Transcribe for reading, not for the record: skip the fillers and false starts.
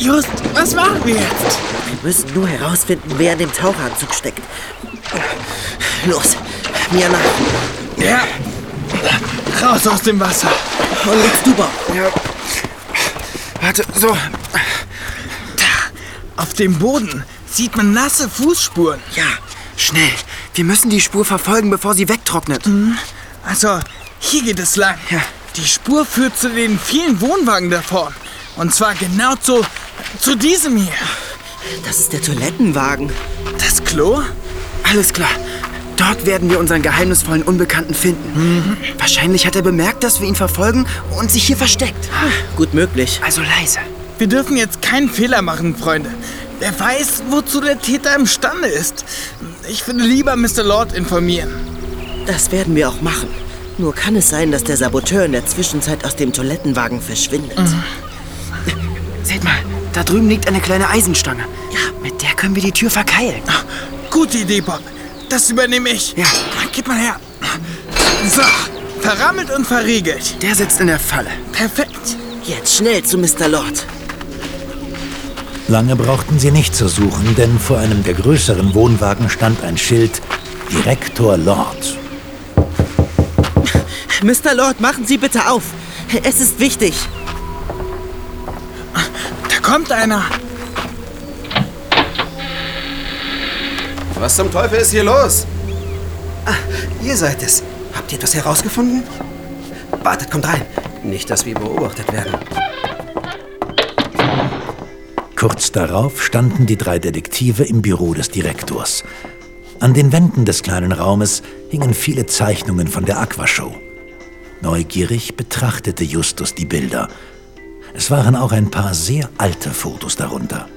Just, was machen wir jetzt? Wir müssen nur herausfinden, wer in dem Taucheranzug steckt. Los, mir nach. Ja, raus aus dem Wasser. Und jetzt du, Bob. Ja. Warte, so. Da, auf dem Boden sieht man nasse Fußspuren. Ja, schnell. Wir müssen die Spur verfolgen, bevor sie wegtrocknet. Also, hier geht es lang. Ja. Die Spur führt zu den vielen Wohnwagen da vorn. Und zwar genau zu diesem hier. Das ist der Toilettenwagen. Das Klo? Alles klar. Dort werden wir unseren geheimnisvollen Unbekannten finden. Wahrscheinlich hat er bemerkt, dass wir ihn verfolgen und sich hier versteckt. Gut möglich. Also leise. Wir dürfen jetzt keinen Fehler machen, Freunde. Wer weiß, wozu der Täter imstande ist. Ich würde lieber Mr. Lord informieren. Das werden wir auch machen. Nur kann es sein, dass der Saboteur in der Zwischenzeit aus dem Toilettenwagen verschwindet. Seht mal, da drüben liegt eine kleine Eisenstange. Ja, mit der können wir die Tür verkeilen. Gute Idee, Bob. Das übernehme ich. Ja. Gib mal her. So, verrammelt und verriegelt. Der sitzt in der Falle. Perfekt. Jetzt schnell zu Mr. Lord. Lange brauchten sie nicht zu suchen, denn vor einem der größeren Wohnwagen stand ein Schild: Direktor Lord. Mr. Lord, machen Sie bitte auf. Es ist wichtig. Da kommt einer. Was zum Teufel ist hier los? Ihr seid es. Habt ihr das herausgefunden? Wartet, kommt rein. Nicht, dass wir beobachtet werden. Kurz darauf standen die 3 Detektive im Büro des Direktors. An den Wänden des kleinen Raumes hingen viele Zeichnungen von der Aquashow. Neugierig betrachtete Justus die Bilder. Es waren auch ein paar sehr alte Fotos darunter.